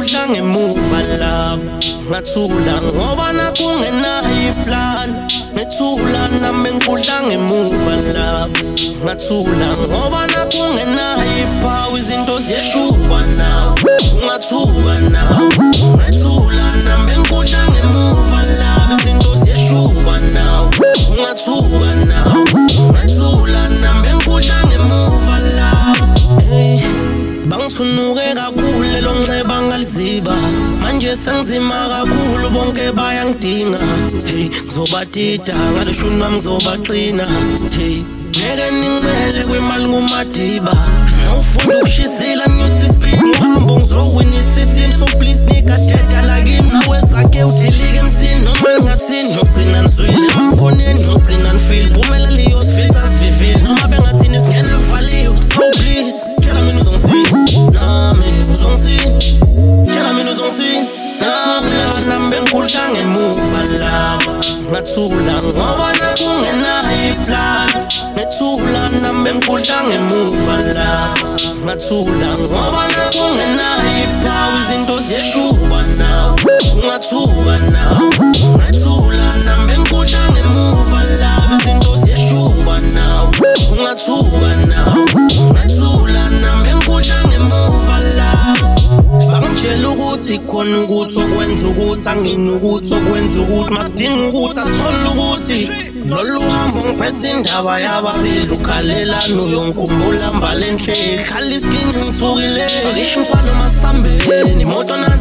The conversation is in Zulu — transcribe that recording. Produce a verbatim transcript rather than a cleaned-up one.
ngikudla ngemuva lapho ngathula ngoba nakungenayo iplan ngethula nami ngikudla ngemuva lapho ngathula ngoba nakungenayo iphawu izinto ziyeshuba nawe ungathuka nawe ngethula nami ngikudla ngemuva lapho izinto ziyeshuba nawe ungathuka nawe ngethula nami ngikudla ngemuva lapho hey bangithunuke kakhulu lelo nxeba ngaliziba manje sengizima kakhulu bonke bayangidinga hey ngizobatida ngaleshuni wami ngizobaxina hey ngeke ningibele kwimali ngumadiba ngifunda ukushizila nyusi speed ngohambo ngizowina isiteam so please nika teta lakimi nawe sakhe udilike emthini noma ningathini ngigcina nizwile emakhoneni ngigcina nifeel phumela leyo sifika sivivile noma bengathini singena kuvaliwe so please tshela mina uzongithini nami uzongithini tshela mina uzongithini nami nami ngikudla ngemuva lapha ngathula ngoba nakungenayo iplan ngethula nami ngikudla ngemuva lapha ngathula ngoba nakungenayo iphawu izinto ziyeshuba nawe ungathuka nawe ngathula nami ngikudla ngemuva lapha izinto ziyeshuba nawe ungathuka nawe ngathula nami ngikudla ngemuva lapha bangitshela ukuthi khona ukuthi okwenza ukuthi angini ukuthi okwenza ukuthi masidinga ukuthi asithole ukuthi lolu hambo ngiphethe indaba yababili ukhalelana uyongikhumbula mbala enhleli khala isikini ngithukile ngisho umthwalo masambeni imoto